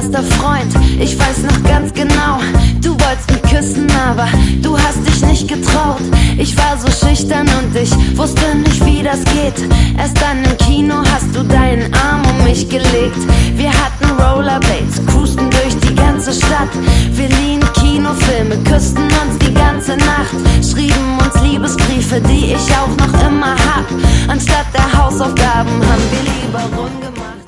erster Freund, ich weiß noch ganz genau. Du wolltest mich küssen, aber du hast dich nicht getraut. Ich war so schüchtern und ich wusste nicht, wie das geht. Erst dann im Kino hast du deinen Arm um mich gelegt. Wir hatten Rollerblades, cruisten durch die ganze Stadt. Wir liehen Kinofilme, küssten uns die ganze Nacht. Schrieben uns Liebesbriefe, die ich auch noch immer hab. Anstatt der Hausaufgaben haben wir lieber rumgemacht.